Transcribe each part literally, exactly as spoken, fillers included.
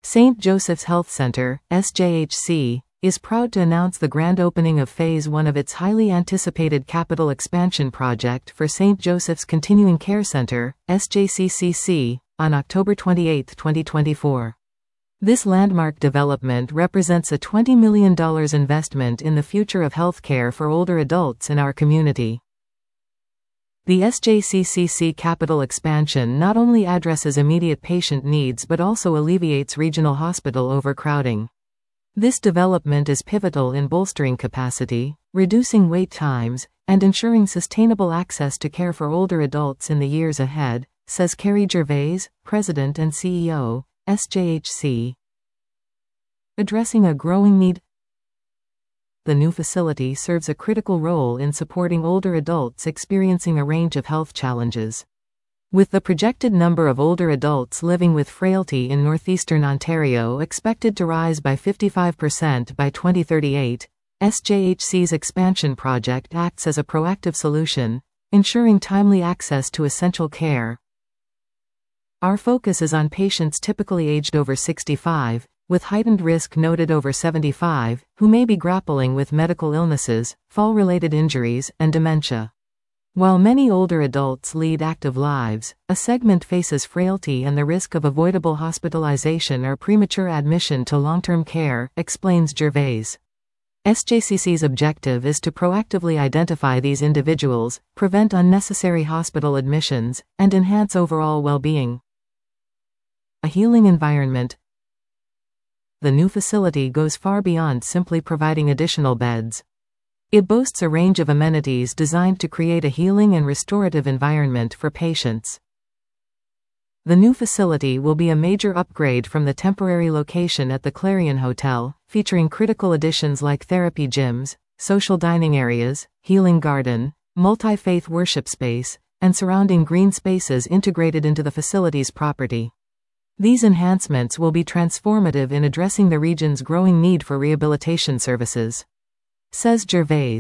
Saint Joseph's Health Center, S J H C, is proud to announce the grand opening of Phase one of its highly anticipated capital expansion project for Saint Joseph's Continuing Care Center, S J C C C, on October twenty-eighth, twenty twenty-four. This landmark development represents a twenty million dollars investment in the future of healthcare for older adults in our community. The S J C C C capital expansion not only addresses immediate patient needs but also alleviates regional hospital overcrowding. This development is pivotal in bolstering capacity, reducing wait times, and ensuring sustainable access to care for older adults in the years ahead, says Carrie Gervais, President and C E O, S J H C. Addressing a growing need. The new facility serves a critical role in supporting older adults experiencing a range of health challenges. With the projected number of older adults living with frailty in northeastern Ontario expected to rise by fifty-five percent by twenty thirty-eight, S J H C's expansion project acts as a proactive solution, ensuring timely access to essential care. Our focus is on patients typically aged over sixty-five, with heightened risk noted over seventy-five, who may be grappling with medical illnesses, fall-related injuries, and dementia. While many older adults lead active lives, a segment faces frailty and the risk of avoidable hospitalization or premature admission to long-term care, explains Gervais. S J C C's objective is to proactively identify these individuals, prevent unnecessary hospital admissions, and enhance overall well-being. A healing environment. The new facility goes far beyond simply providing additional beds. It boasts a range of amenities designed to create a healing and restorative environment for patients. The new facility will be a major upgrade from the temporary location at the Clarion Hotel, featuring critical additions like therapy gyms, social dining areas, healing garden, multi-faith worship space, and surrounding green spaces integrated into the facility's property. These enhancements will be transformative in addressing the region's growing need for rehabilitation services, says Gervais.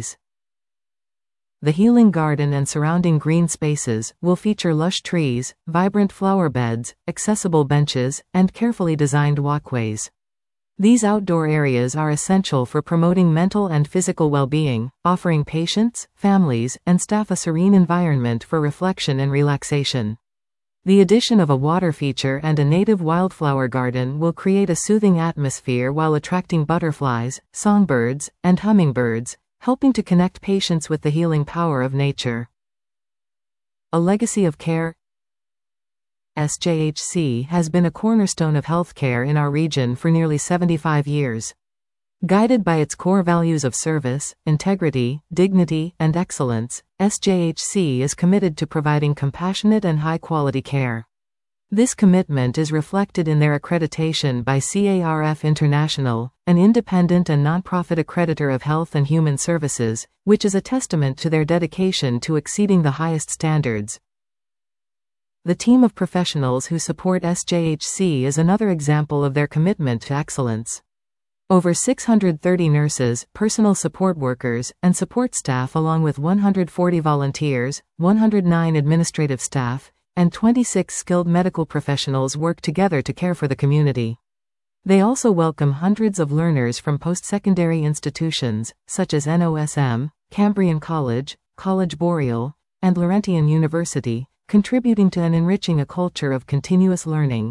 The healing garden and surrounding green spaces will feature lush trees, vibrant flower beds, accessible benches, and carefully designed walkways. These outdoor areas are essential for promoting mental and physical well-being, offering patients, families, and staff a serene environment for reflection and relaxation. The addition of a water feature and a native wildflower garden will create a soothing atmosphere while attracting butterflies, songbirds, and hummingbirds, helping to connect patients with the healing power of nature. A legacy of care. S J H C has been a cornerstone of healthcare in our region for nearly seventy-five years. Guided by its core values of service, integrity, dignity, and excellence, S J H C is committed to providing compassionate and high-quality care. This commitment is reflected in their accreditation by C A R F International, an independent and nonprofit accreditor of health and human services, which is a testament to their dedication to exceeding the highest standards. The team of professionals who support S J H C is another example of their commitment to excellence. Over six hundred thirty nurses, personal support workers, and support staff along with one hundred forty volunteers, one hundred nine administrative staff, and twenty-six skilled medical professionals work together to care for the community. They also welcome hundreds of learners from post-secondary institutions, such as N O S M, Cambrian College, College Boreal, and Laurentian University, contributing to and enriching a culture of continuous learning.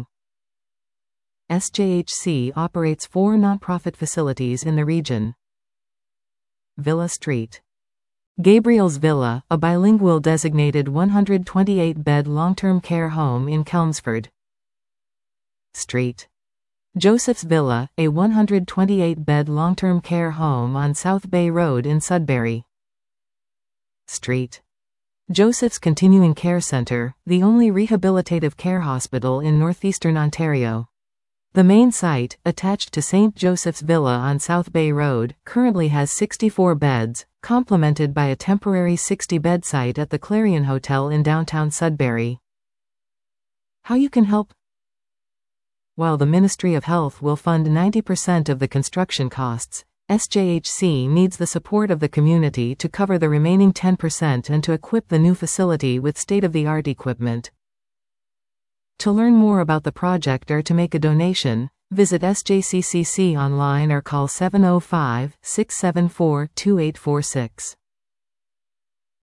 S J H C operates four nonprofit facilities in the region. Villa Street. Gabriel's Villa, a bilingual designated one hundred twenty-eight bed long-term care home in Chelmsford. Street. Joseph's Villa, a one hundred twenty-eight bed long-term care home on South Bay Road in Sudbury. Street. Joseph's Continuing Care Center, the only rehabilitative care hospital in northeastern Ontario. The main site, attached to Saint Joseph's Villa on South Bay Road, currently has sixty-four beds, complemented by a temporary sixty bed site at the Clarion Hotel in downtown Sudbury. How you can help? While the Ministry of Health will fund ninety percent of the construction costs, S J H C needs the support of the community to cover the remaining ten percent and to equip the new facility with state-of-the-art equipment. To learn more about the project or to make a donation, Visit S J C C C online or call seven oh five, six seven four, two eight four six.